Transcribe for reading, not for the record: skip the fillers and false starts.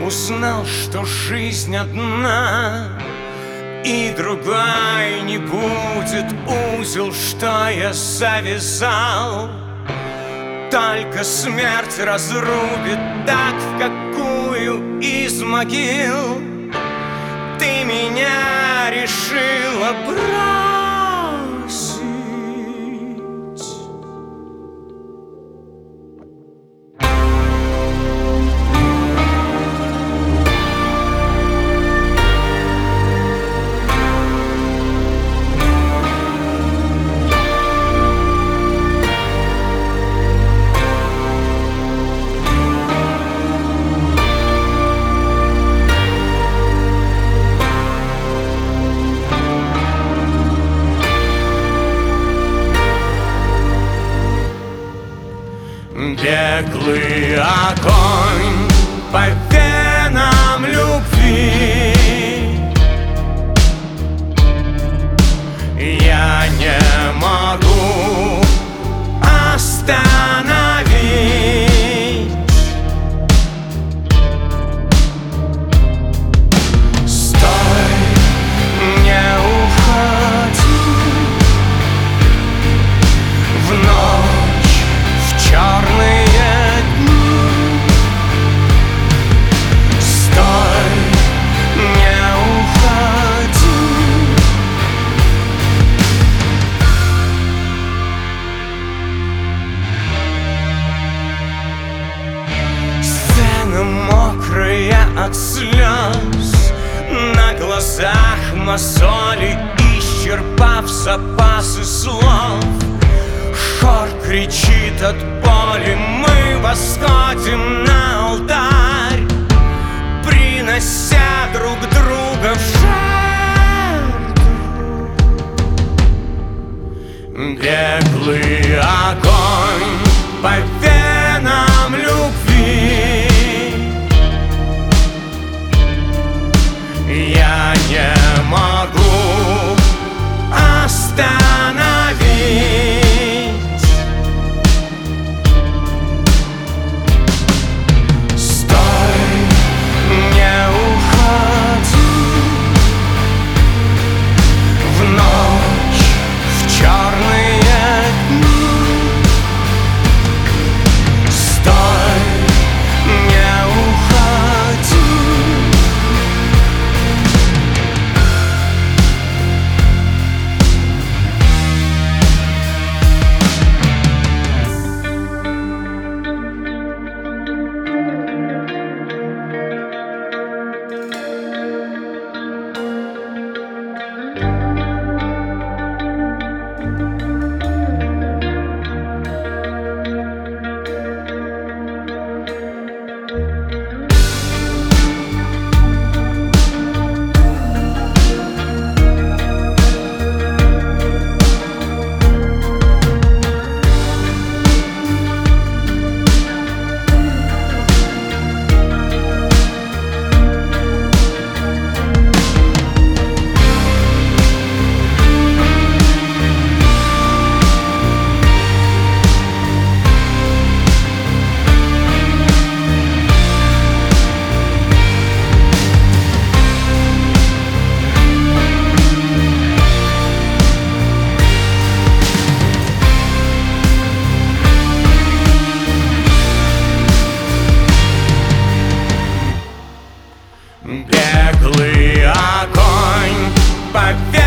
узнал, что жизнь одна, и другая не будет. Узел, что я завязал, только смерть разрубит, так в какую из могил ты меня решила бросить. Беглый огонь по венам любви, я не могу остановить. Стой, не уходи в ночь, в черные дни. Стой, не уходи. Сцена мокрая от слез, на глазах мозоли, исчерпав запасы слов. Хор кричит от боли, мы восходим на алтарь, принося друг друга в жертву. Беглый огонь по венам любви, я не могу остановить. Стой, не уходи в ночь, в черные дни. Стой, не уходи. Беглый огонь по